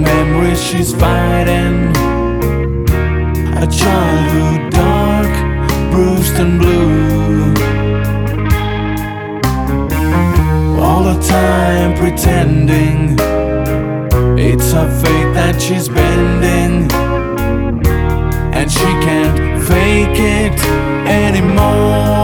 memories she's fighting, a childhood dark, bruised and blue. All the time pretending it's her fate that she's bending, and she can't fake it anymore.